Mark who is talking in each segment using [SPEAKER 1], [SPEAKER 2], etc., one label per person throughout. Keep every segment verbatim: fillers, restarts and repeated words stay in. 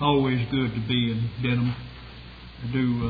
[SPEAKER 1] always good to be in Denham. I do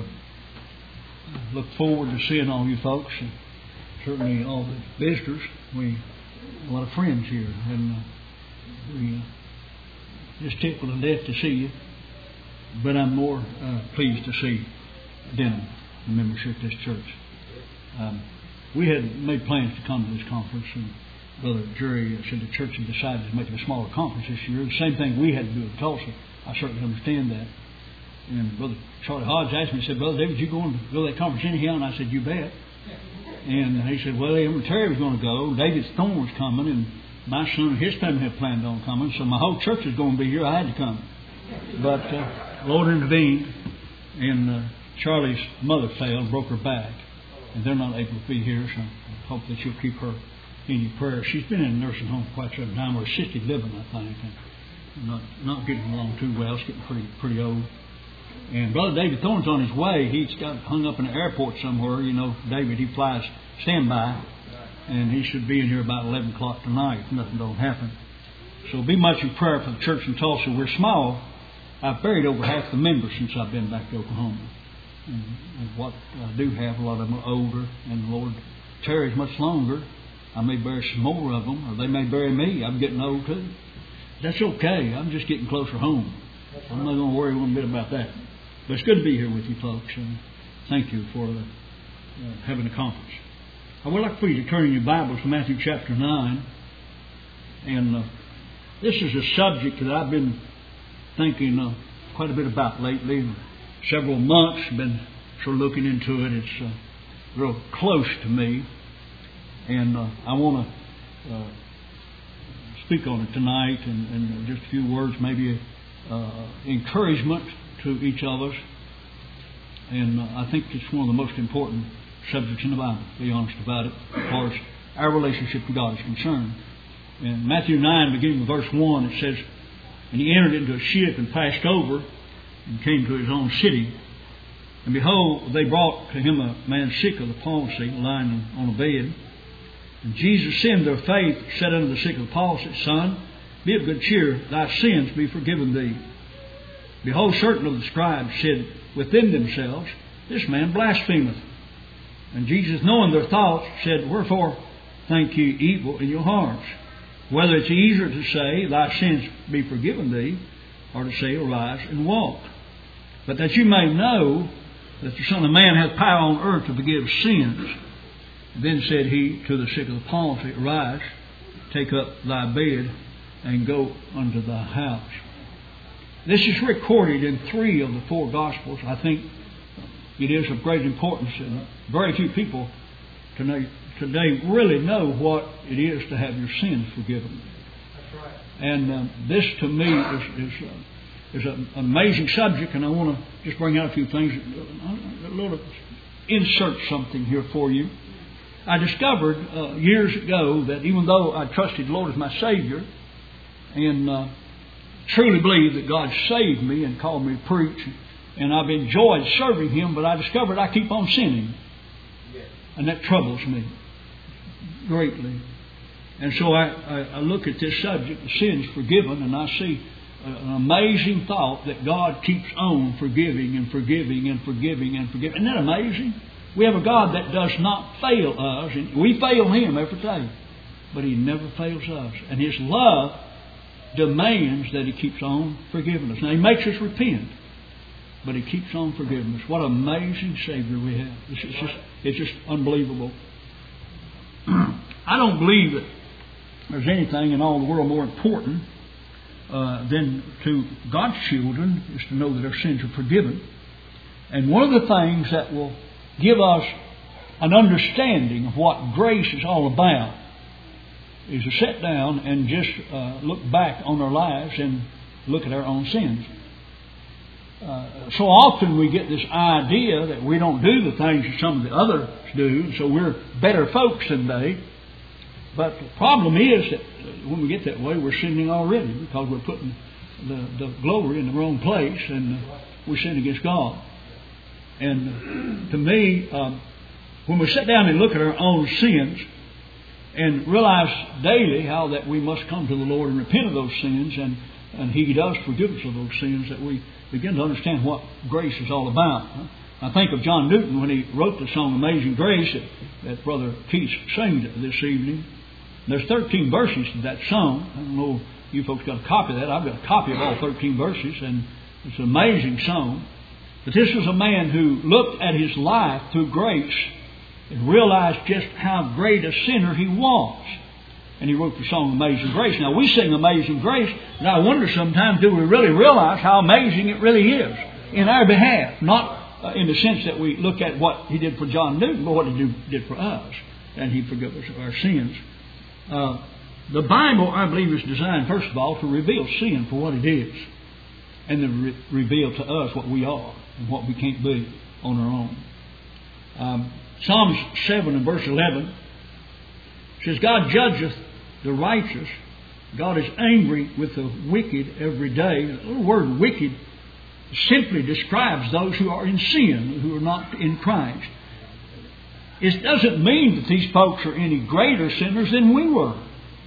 [SPEAKER 1] uh, look forward to seeing all you folks, and certainly all the visitors. We have a lot of friends here, and uh, we uh, just tickled to death to see you. But I'm more uh, pleased to see Denham, the membership of this church. Um, we had made plans to come to this conference, and Brother Jerry said the church had decided to make it a smaller conference this year. The same thing we had to do in Tulsa. I certainly understand that. And Brother Charlie Hodge asked me, he said, Brother David, you going to go to that conference anyhow? And I said, you bet. And he said, well, Terry was going to go. David Thorne was coming, and my son and his family had planned on coming, so my whole church was going to be here. I had to come. But uh, Lord intervened, and uh, Charlie's mother failed, broke her back, and they're not able to be here, so I hope that you'll keep her in your prayers. She's been in a nursing home for quite some time, or assisted living, I think, and not not getting along too well. It's getting pretty pretty old. And Brother David Thorne's on his way. He's got hung up in the airport somewhere. You know, David, he flies standby, and he should be in here about eleven o'clock tonight if nothing don't happen. So be much in prayer for the church in Tulsa. We're small. I've buried over half the members since I've been back to Oklahoma. And, and what I do have, a lot of them are older, and the Lord tarries much longer. I may bury some more of them, or they may bury me. I'm getting old too. That's okay. I'm just getting closer home. I'm not going to worry one bit about that. But it's good to be here with you folks, and thank you for uh, uh, having a conference. I would like for you to turn in your Bibles to Matthew chapter nine. And uh, this is a subject that I've been thinking uh, quite a bit about lately. Several months, I've been sort of looking into it. It's uh, real close to me. And uh, I want to uh, speak on it tonight, and, and just a few words, maybe uh, encouragement to each of us. And uh, I think it's one of the most important subjects in the Bible, to be honest about it, as far as our relationship to God is concerned. In Matthew nine, beginning with verse one, it says, and he entered into a ship and passed over and came to his own city. And behold, they brought to him a man sick of the palsy, lying on a bed. And Jesus, seeing their faith, said unto the sick of the palsy, Son, be of good cheer, thy sins be forgiven thee. Behold, certain of the scribes said within themselves, This man blasphemeth. And Jesus, knowing their thoughts, said, Wherefore think ye evil in your hearts? Whether it's easier to say, Thy sins be forgiven thee, or to say, Arise and walk. But that you may know that the Son of Man hath power on earth to forgive sins. Then said he to the sick of the palsy, Arise, take up thy bed, and go unto thy house. This is recorded in three of the four Gospels. I think it is of great importance, and very few people today, today really know what it is to have your sins forgiven. That's right. And um, this, to me, is, is, uh, is an amazing subject, and I want to just bring out a few things, a little insert something here for you. I discovered uh, years ago that even though I trusted the Lord as my Savior and uh, truly believed that God saved me and called me to preach, and I've enjoyed serving Him, but I discovered I keep on sinning. And that troubles me greatly. And so I, I, I look at this subject, the sins forgiven, and I see an amazing thought that God keeps on forgiving and forgiving and forgiving and forgiving. Isn't that amazing? We have a God that does not fail us. And we fail Him every day. But He never fails us. And His love demands that He keeps on forgiving us. Now, He makes us repent. But He keeps on forgiving us. What an amazing Savior we have. It's just, it's just unbelievable. I don't believe that there's anything in all the world more important uh, than to God's children is to know that their sins are forgiven. And one of the things that will give us an understanding of what grace is all about is to sit down and just uh, look back on our lives and look at our own sins. Uh, so often we get this idea that we don't do the things that some of the others do, so we're better folks than they. But the problem is that when we get that way, we're sinning already because we're putting the, the glory in the wrong place, and uh, we sin against God. And to me, um, when we sit down and look at our own sins and realize daily how that we must come to the Lord and repent of those sins and and He does forgive us of those sins, that we begin to understand what grace is all about. I think of John Newton when he wrote the song Amazing Grace that, that Brother Keith sang this evening. There's thirteen verses to that song. I don't know if you folks got a copy of that. I've got a copy of all thirteen verses, and it's an amazing song. But this was a man who looked at his life through grace and realized just how great a sinner he was. And he wrote the song Amazing Grace. Now, we sing Amazing Grace, and I wonder sometimes, do we really realize how amazing it really is in our behalf? Not uh, in the sense that we look at what He did for John Newton, but what He do, did for us. And He forgave us of our sins. Uh, the Bible, I believe, is designed, first of all, to reveal sin for what it is. And to re- reveal to us what we are and what we can't be on our own. Um, Psalms seven and verse eleven says, God judgeth the righteous. God is angry with the wicked every day. The little word wicked simply describes those who are in sin, who are not in Christ. It doesn't mean that these folks are any greater sinners than we were.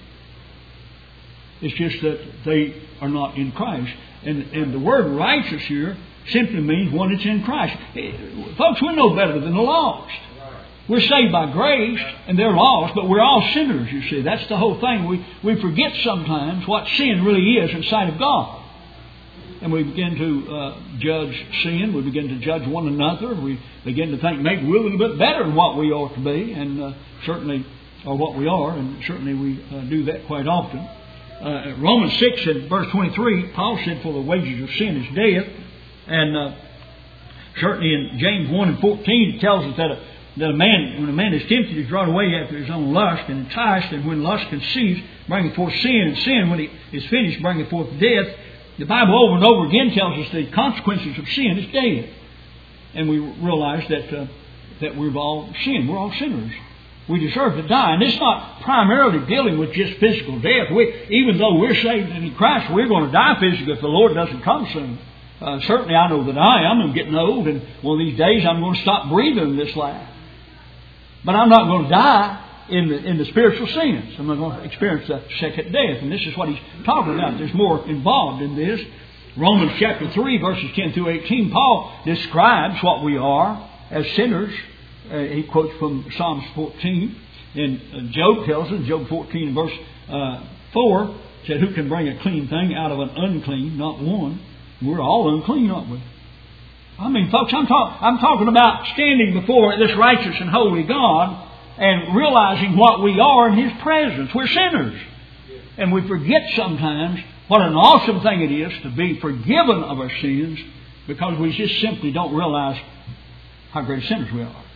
[SPEAKER 1] It's just that they are not in Christ. And, and the word righteous here simply means one that's in Christ. Folks, we're no better than the lost. We're saved by grace, and they're lost, but we're all sinners, you see. That's the whole thing. We, we forget sometimes what sin really is in sight of God. And we begin to uh, judge sin. We begin to judge one another. We begin to think maybe we're a little bit better than what we ought to be, and uh, certainly, or what we are, and certainly we uh, do that quite often. Uh, Romans six and verse twenty-three, Paul said, for the wages of sin is death. And uh, certainly in James one and fourteen, it tells us that a That a man, when a man is tempted, is drawn away after his own lust and enticed, and when lust conceives, bringeth forth sin, and sin, when it is finished, bringeth forth death. The Bible over and over again tells us the consequences of sin is death. And we realize that uh, that we've all sinned. We're all sinners. We deserve to die. And it's not primarily dealing with just physical death. We, even though we're saved in Christ, we're going to die physically if the Lord doesn't come soon. Uh, certainly I know that I am. I'm getting old, and one of these days I'm going to stop breathing this life. But I'm not going to die in the, in the spiritual sense. I'm not going to experience that second death. And this is what he's talking about. There's more involved in this. Romans chapter three, verses ten through eighteen, Paul describes what we are as sinners. Uh, he quotes from Psalms fourteen. And uh, Job tells us, Job fourteen, verse uh, four, said, who can bring a clean thing out of an unclean? Not one. We're all unclean, aren't we? I mean, folks, I'm, talk- I'm talking about standing before this righteous and holy God and realizing what we are in His presence. We're sinners. And we forget sometimes what an awesome thing it is to be forgiven of our sins, because we just simply don't realize how great sinners we are.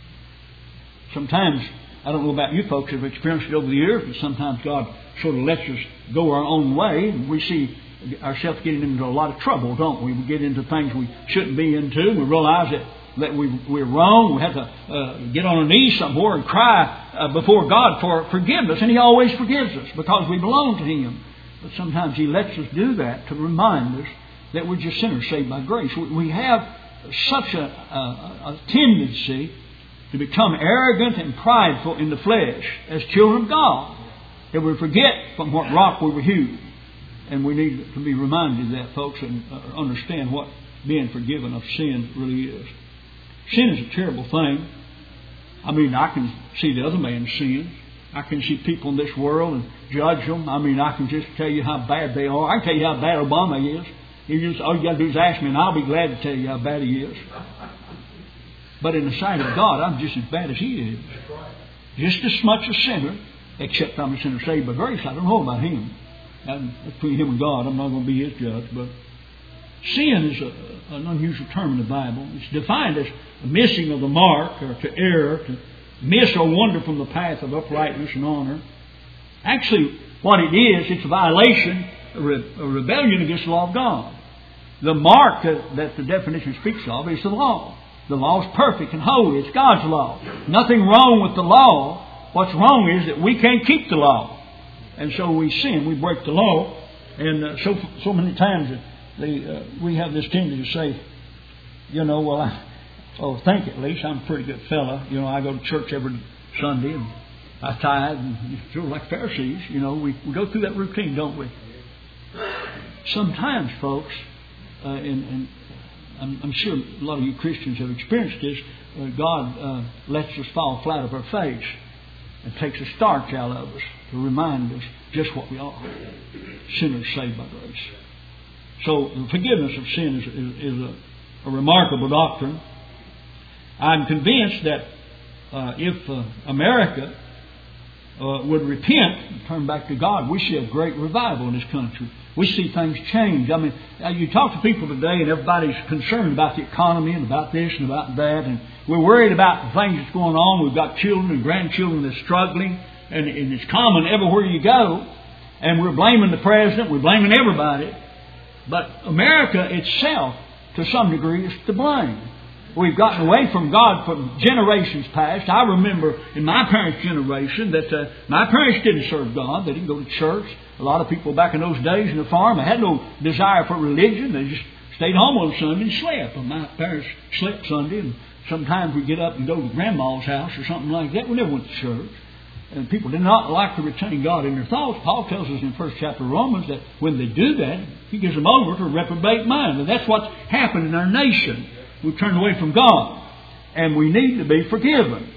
[SPEAKER 1] Sometimes, I don't know about you folks have experienced it over the years, but sometimes God sort of lets us go our own way, and we see ourselves getting into a lot of trouble, don't we? We get into things we shouldn't be into. We realize that, that we, we're wrong. We have to uh, get on our knees somewhere and cry uh, before God for forgiveness. And He always forgives us because we belong to Him. But sometimes He lets us do that to remind us that we're just sinners saved by grace. We, we have such a, a, a tendency to become arrogant and prideful in the flesh as children of God, that we forget from what rock we were hewn. And we need to be reminded of that, folks, and understand what being forgiven of sin really is. Sin is a terrible thing. I mean, I can see the other man's sin. I can see people in this world and judge them. I mean, I can just tell you how bad they are. I can tell you how bad Obama is. You just, all you got to do is ask me, and I'll be glad to tell you how bad he is. But in the sight of God, I'm just as bad as he is. Just as much a sinner, except I'm a sinner saved by grace. I don't know about him. And between him and God, I'm not going to be his judge. But sin is a, an unusual term in the Bible. It's defined as a missing of the mark, or to err, to miss or wander from the path of uprightness and honor. Actually, what it is, it's a violation, a, re- a rebellion against the law of God. The mark that, that the definition speaks of is the law. The law is perfect and holy. It's God's law. Nothing wrong with the law. What's wrong is that we can't keep the law. And so we sin, we break the law, and uh, so so many times that they, uh, we have this tendency to say, you know, well, I oh, think at least I'm a pretty good fella. You know, I go to church every Sunday, and I tithe, and sort of like Pharisees. You know, we, we go through that routine, don't we? sometimes, folks, uh, and, and I'm, I'm sure a lot of you Christians have experienced this, uh, God uh, lets us fall flat of our face and takes the starch out of us to remind us just what we are. Sinners saved by grace. So the forgiveness of sin is, is, is a, a remarkable doctrine. I'm convinced that uh, if uh, America uh, would repent and turn back to God, we see a great revival in this country. We see things change. I mean, you talk to people today and everybody's concerned about the economy and about this and about that. And we're worried about the things that's going on. We've got children and grandchildren that are struggling. And, and it's common everywhere you go. And we're blaming the president. We're blaming everybody. But America itself, to some degree, is to blame. We've gotten away from God from generations past. I remember in my parents' generation that uh, my parents didn't serve God. They didn't go to church. A lot of people back in those days in the farm, they had no desire for religion. They just stayed home on Sunday and slept. And my parents slept Sunday, and sometimes we'd get up and go to Grandma's house or something like that. We never went to church. And people did not like to retain God in their thoughts. Paul tells us in the first chapter of Romans that when they do that, he gives them over to a reprobate mind. And that's what's happened in our nation. We've turned away from God. And we need to be forgiven.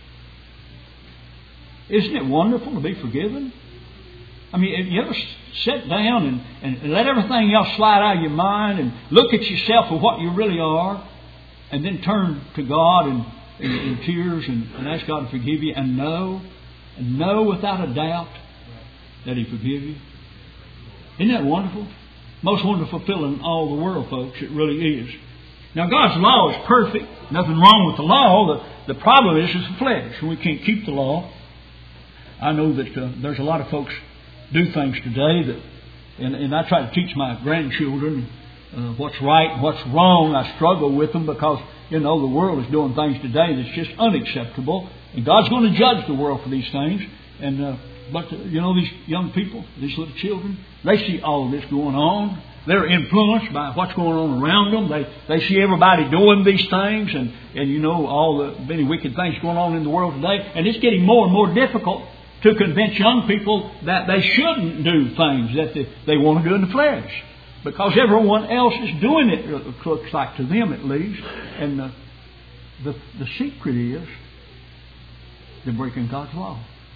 [SPEAKER 1] Isn't it wonderful to be forgiven? I mean, have you ever sit down and, and let everything else slide out of your mind and look at yourself for what you really are, and then turn to God in, in, in tears and, and ask God to forgive you, and know, and know without a doubt that He forgives you? Isn't that wonderful? Most wonderful feeling in all the world, folks. It really is. Now, God's law is perfect. Nothing wrong with the law. The, the problem is, is the flesh. We can't keep the law. I know that uh, there's a lot of folks do things today that, and, and I try to teach my grandchildren uh, what's right and what's wrong. I struggle with them because, you know, the world is doing things today that's just unacceptable. And God's going to judge the world for these things. And uh, but, uh, you know, these young people, these little children, they see all of this going on. They're influenced by what's going on around them. They they see everybody doing these things, and, and you know, all the many wicked things going on in the world today. And it's getting more and more difficult to convince young people that they shouldn't do things that they, they want to do in the flesh. Because everyone else is doing it, it looks like, to them at least. And the, the, the secret is they're breaking God's law.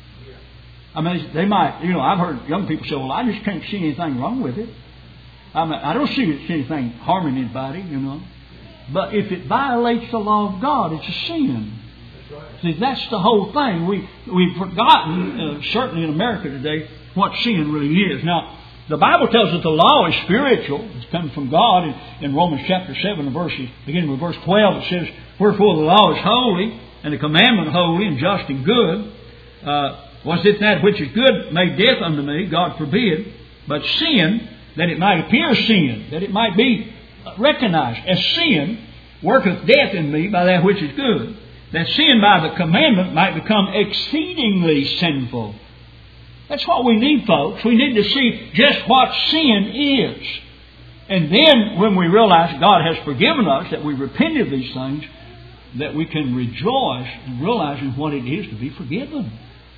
[SPEAKER 1] I mean, they might, you know, I've heard young people say, well, I just can't see anything wrong with it. I mean, I don't see anything harming anybody, you know. But if it violates the law of God, it's a sin. See, that's the whole thing. We, we've forgotten, uh, certainly in America today, what sin really is. Now, the Bible tells us the law is spiritual. It's coming from God. In, in Romans chapter seven, verses, beginning with verse twelve, it says, wherefore the law is holy, and the commandment holy, and just and good. Uh, was it that which is good made death unto me? God forbid. But sin, that it might appear sin, that it might be recognized as sin, worketh death in me by that which is good, that sin by the commandment might become exceedingly sinful. That's what we need, folks. We need to see just what sin is. And then when we realize God has forgiven us, that we repent of these things, that we can rejoice in realizing what it is to be forgiven.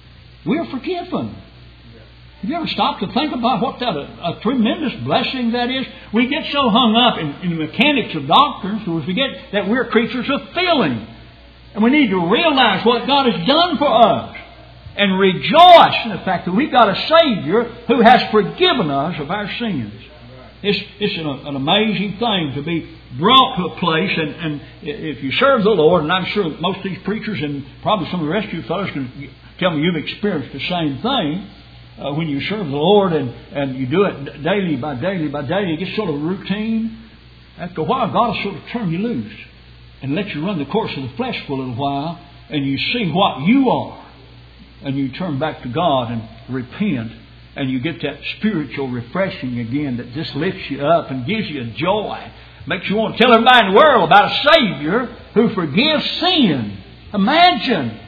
[SPEAKER 1] We are forgiven. Have you ever stopped to think about what that a, a tremendous blessing that is? We get so hung up in, in the mechanics of doctrines that we forget that we're creatures of feeling. And we need to realize what God has done for us and rejoice in the fact that we've got a Savior who has forgiven us of our sins. It's, it's an, an amazing thing to be brought to a place, and, and if you serve the Lord, and I'm sure most of these preachers and probably some of the rest of you fellows can tell me you've experienced the same thing. Uh, when you serve the Lord and, and you do it daily by daily by daily, it gets sort of a routine. After a while, God will sort of turn you loose and let you run the course of the flesh for a little while, and you see what you are. And you turn back to God and repent, and you get that spiritual refreshing again that just lifts you up and gives you joy. Makes you want to tell everybody in the world about a Savior who forgives sin. Imagine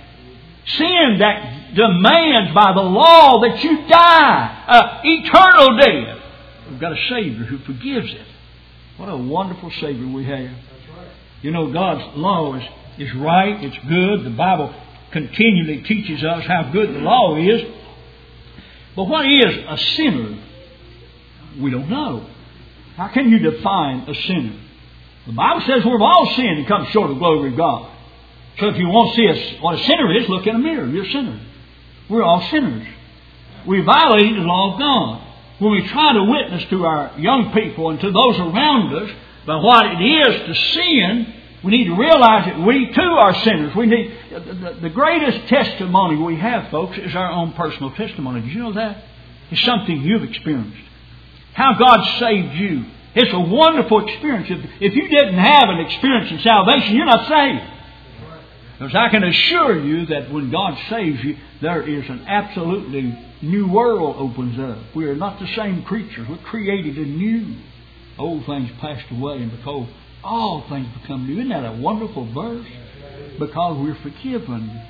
[SPEAKER 1] sin that demands by the law that you die, uh, eternal death. We've got a Savior who forgives it. What a wonderful Savior we have. That's right. You know, God's law is, is right, it's good. The Bible continually teaches us how good the law is. But what is a sinner? we don't know. How can you define a sinner? The Bible says we've all sinned and come short of the glory of God. So if you want to see us, what a sinner is, look in a mirror. You're a sinner. We're all sinners. We violate the law of God. When we try to witness to our young people and to those around us by what it is to sin, we need to realize that we too are sinners. We need the, the greatest testimony we have, folks, is our own personal testimony. Did you know that? It's something you've experienced. How God saved you. It's a wonderful experience. If, if you didn't have an experience in salvation, you're not saved. Because I can assure you that when God saves you, there is an absolutely new world opens up. We are not the same creatures. We're created anew. Old things passed away, and because all things become new. Isn't that a wonderful verse? Because we're forgiven.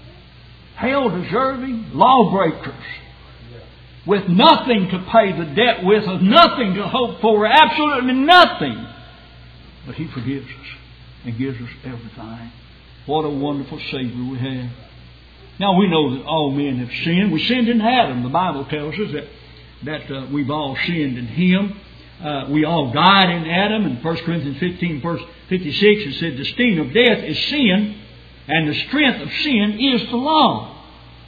[SPEAKER 1] Hell-deserving lawbreakers, with nothing to pay the debt with, with nothing to hope for, absolutely nothing. But He forgives us and gives us everything. What a wonderful Savior we have. Now we know that all men have sinned. We sinned in Adam. The Bible tells us that, that uh, we've all sinned in Him. Uh, we all died in Adam. In First Corinthians fifteen, verse fifty-six, it said, the sting of death is sin, and the strength of sin is the law.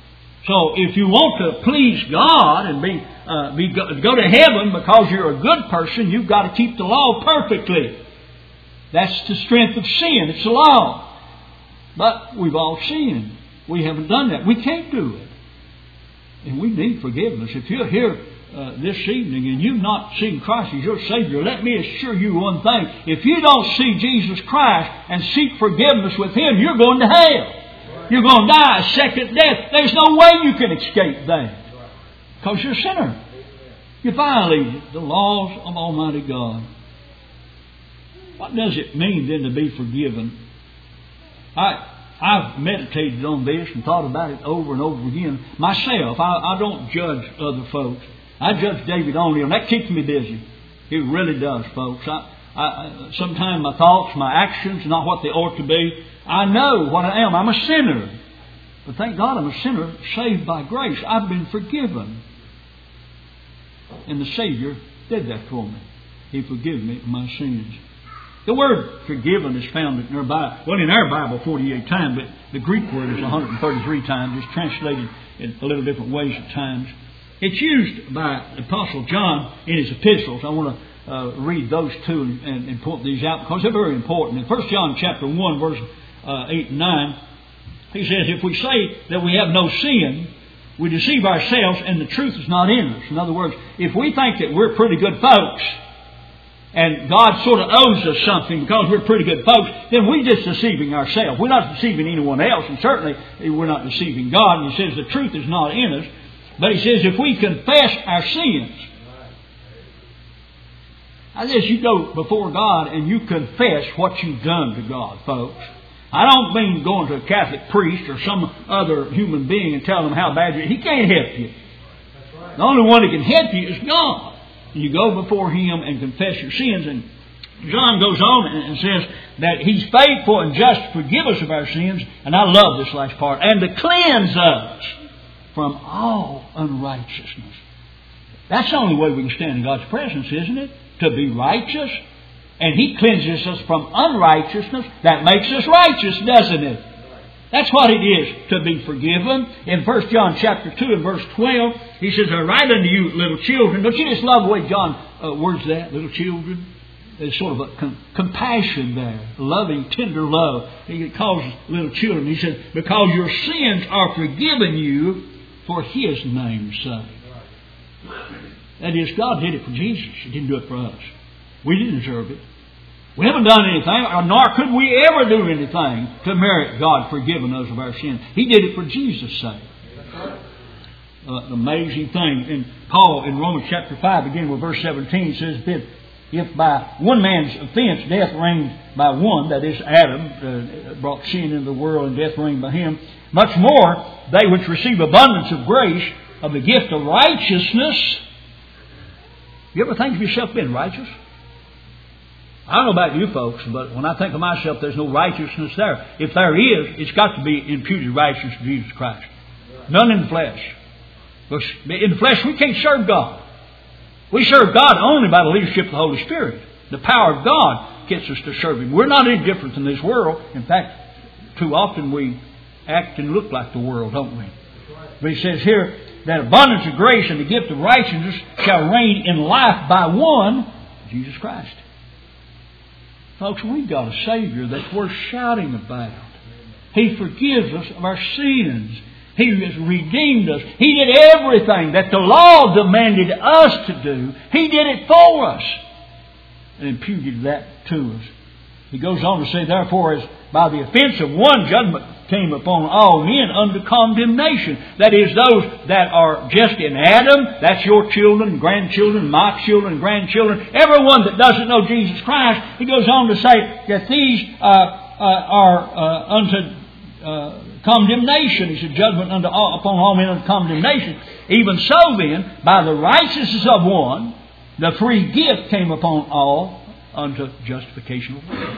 [SPEAKER 1] So if you want to please God and be, uh, be go, go to heaven because you're a good person, you've got to keep the law perfectly. That's the strength of sin. It's the law. But we've all sinned. We haven't done that. We can't do it. And we need forgiveness. If you're here uh, this evening and you've not seen Christ as your Savior, let me assure you one thing. If you don't see Jesus Christ and seek forgiveness with Him, you're going to hell. You're going to die a second death. There's no way you can escape that. Because you're a sinner. You violated the laws of Almighty God. What does it mean then to be forgiven? I, I've meditated on this and thought about it over and over again. Myself, I, I don't judge other folks. I judge David only, and that keeps me busy. It really does, folks. I, I, sometimes my thoughts, my actions, not what they ought to be. I know what I am. I'm a sinner. But thank God I'm a sinner saved by grace. I've been forgiven. And the Savior did that for me. He forgave me of my sins. The word forgiven is found in our Bible, well, in our Bible forty-eight times, but the Greek word is one hundred thirty-three times. It's translated in a little different ways at times. It's used by the Apostle John in his epistles. I want to uh, read those two and, and, and point these out because they're very important. In First John chapter one, verse uh, eight and nine, he says, if we say that we have no sin, we deceive ourselves and the truth is not in us. In other words, if we think that we're pretty good folks, and God sort of owes us something because we're pretty good folks, then we're just deceiving ourselves. We're not deceiving anyone else, and certainly we're not deceiving God. And He says the truth is not in us. But He says if we confess our sins, I guess you go before God and you confess what you've done to God, folks. I don't mean going to a Catholic priest or some other human being and tell him how bad you are. He can't help you. The only one that can help you is God. You go before Him and confess your sins. And John goes on and says that He's faithful and just to forgive us of our sins. And I love this last part. And to cleanse us from all unrighteousness. That's the only way we can stand in God's presence, isn't it? To be righteous. And He cleanses us from unrighteousness. That makes us righteous, doesn't it? That's what it is to be forgiven. In First John chapter two and verse twelve, he says, I write unto you, little children. Don't you just love the way John uh, words that, little children? There's sort of a com- compassion there, loving, tender love. He calls little children. He says, because your sins are forgiven you for His name's sake. That is, God did it for Jesus. He didn't do it for us. We didn't deserve it. We haven't done anything, nor could we ever do anything to merit God forgiving us of our sins. He did it for Jesus' sake. Uh, an amazing thing. And Paul in Romans chapter five, beginning with verse seventeen, says that if by one man's offense death reigned by one, that is Adam, uh, brought sin into the world and death reigned by him, much more they which receive abundance of grace of the gift of righteousness. You ever think of yourself being righteous? I don't know about you folks, but when I think of myself, there's no righteousness there. If there is, it's got to be imputed righteousness to Jesus Christ. None in the flesh. Because in the flesh, we can't serve God. We serve God only by the leadership of the Holy Spirit. The power of God gets us to serve Him. We're not any different than this world. In fact, too often we act and look like the world, don't we? But He says here that abundance of grace and the gift of righteousness shall reign in life by one, Jesus Christ. Folks, we've got a Savior that's worth shouting about. He forgives us of our sins. He has redeemed us. He did everything that the law demanded us to do. He did it for us and imputed that to us. He goes on to say, therefore, as by the offense of one, judgment came upon all men unto condemnation. That is, those that are just in Adam, that's your children, grandchildren, my children, grandchildren, everyone that doesn't know Jesus Christ. He goes on to say that these uh, uh, are uh, unto uh, condemnation. He said, judgment unto all, upon all men unto condemnation. Even so then, by the righteousness of one, the free gift came upon all unto justification of all.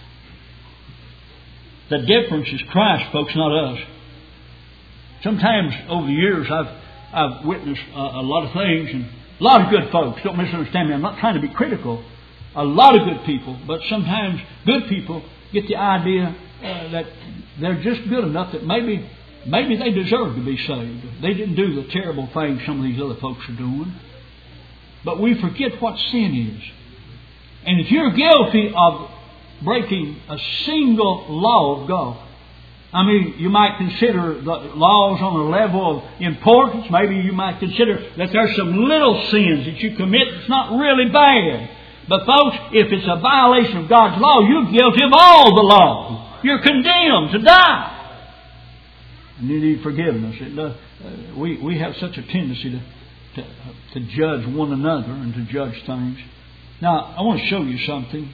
[SPEAKER 1] The difference is Christ, folks, not us. Sometimes over the years I've I've witnessed a, a lot of things, and a lot of good folks. Don't misunderstand me. I'm not trying to be critical. A lot of good people, but sometimes good people get the idea uh, that they're just good enough that maybe maybe they deserve to be saved. They didn't do the terrible things some of these other folks are doing. But we forget what sin is. And if you're guilty of breaking a single law of God, I mean, you might consider the laws on a level of importance. Maybe you might consider that there's some little sins that you commit that's not really bad. But folks, if it's a violation of God's law, you're guilty of all the law. You're condemned to die. And you need forgiveness. It does, uh, we, we have such a tendency to, to, to judge one another and to judge things. Now, I want to show you something.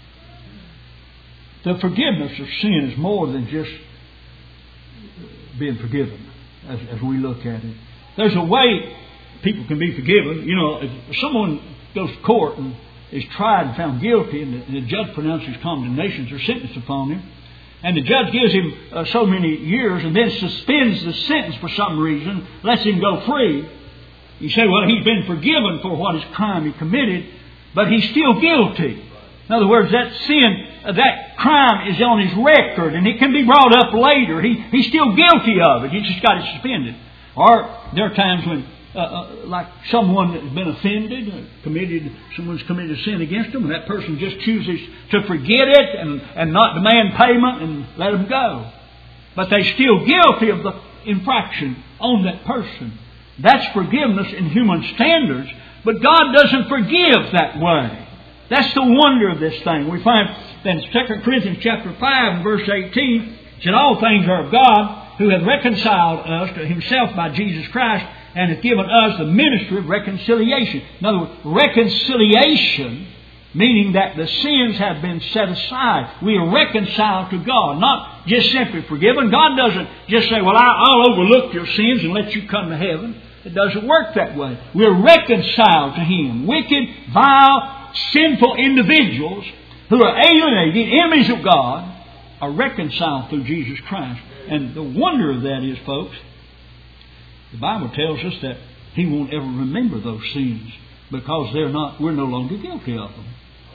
[SPEAKER 1] The forgiveness of sin is more than just being forgiven, as, as we look at it. There's a way people can be forgiven. You know, if someone goes to court and is tried and found guilty, and the, and the judge pronounces condemnations or sentence upon him, and the judge gives him uh, so many years and then suspends the sentence for some reason, lets him go free. You say, well, he's been forgiven for what his crime he committed, but he's still guilty. In other words, that sin, that crime is on his record, and it can be brought up later. He, he's still guilty of it. He just got it suspended. Or there are times when, uh, uh, like someone that's been offended, uh, committed, someone's committed a sin against them, and that person just chooses to forget it and, and not demand payment and let them go. But they're still guilty of the infraction on that person. That's forgiveness in human standards, but God doesn't forgive that way. That's the wonder of this thing. We find that in Second Corinthians chapter five and verse eighteen, it said, all things are of God, who hath reconciled us to Himself by Jesus Christ, and hath given us the ministry of reconciliation. In other words, reconciliation, meaning that the sins have been set aside. We are reconciled to God, not just simply forgiven. God doesn't just say, well, I'll overlook your sins and let you come to heaven. It doesn't work that way. We're reconciled to Him. Wicked, vile, sinful individuals who are alienated, enemies of God, are reconciled through Jesus Christ. And the wonder of that is, folks, the Bible tells us that He won't ever remember those sins because they're not, we're no longer guilty of them.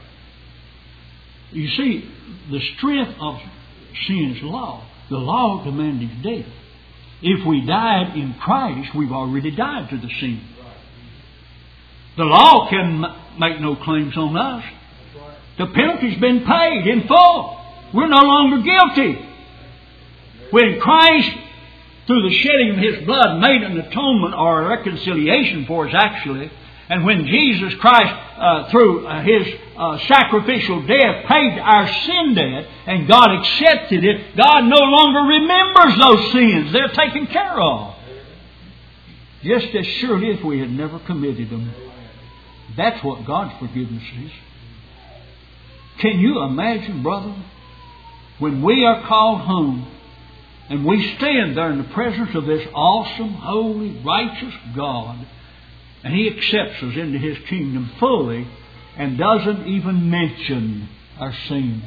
[SPEAKER 1] You see, the strength of sin is law. The law demanded death. If we died in Christ, we've already died to the sin. The law can make no claims on us. The penalty's been paid in full. We're no longer guilty. When Christ, through the shedding of His blood, made an atonement or a reconciliation for us actually, and when Jesus Christ, uh, through uh, His uh, sacrificial death, paid our sin debt, and God accepted it, God no longer remembers those sins. They're taken care of. Just as surely if we had never committed them. That's what God's forgiveness is. Can you imagine, brother, when we are called home and we stand there in the presence of this awesome, holy, righteous God, and He accepts us into His kingdom fully and doesn't even mention our sins.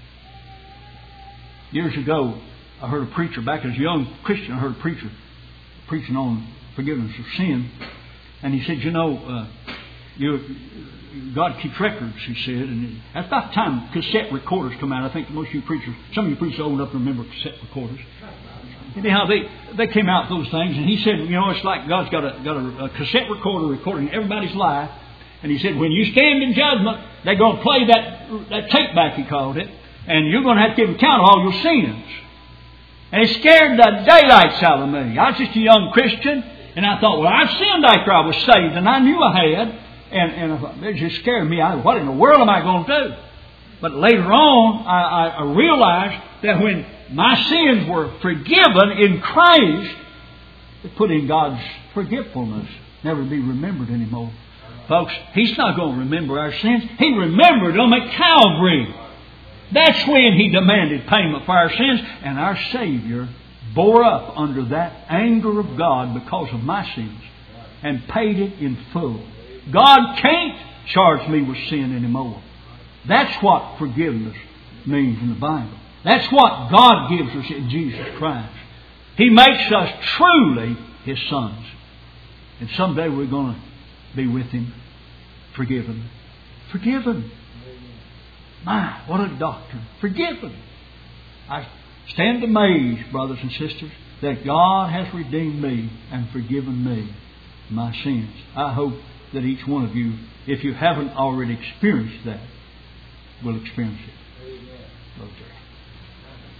[SPEAKER 1] Years ago, I heard a preacher, back as a young Christian, I heard a preacher preaching on forgiveness of sin. And he said, you know, uh, you, God keeps records, he said. And at about the time cassette recorders come out, I think most of you preachers, some of you preachers old enough to remember cassette recorders. Anyhow, they, they came out with those things, and he said, you know, it's like God's got a got a, a cassette recorder recording everybody's life. And he said, when you stand in judgment, they're going to play that that tape back, he called it, and you're going to have to give account of all your sins. And it scared the daylights out of me. I was just a young Christian, and I thought, well, I sinned after I was saved, and I knew I had, and, and I thought, it just scared me. I, what in the world am I going to do? But later on, I, I realized that when my sins were forgiven in Christ, it put in God's forgetfulness, never to be remembered anymore. Folks, He's not going to remember our sins. He remembered them at Calvary. That's when He demanded payment for our sins, and our Savior bore up under that anger of God because of my sins and paid it in full. God can't charge me with sin anymore. That's what forgiveness means in the Bible. That's what God gives us in Jesus Christ. He makes us truly His sons. And someday we're going to be with Him, forgiven. Forgiven. My, what a doctrine. Forgiven. I stand amazed, brothers and sisters, that God has redeemed me and forgiven me my sins. I hope that each one of you, if you haven't already experienced that, will experience it. Amen.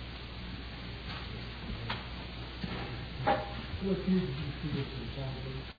[SPEAKER 1] Okay.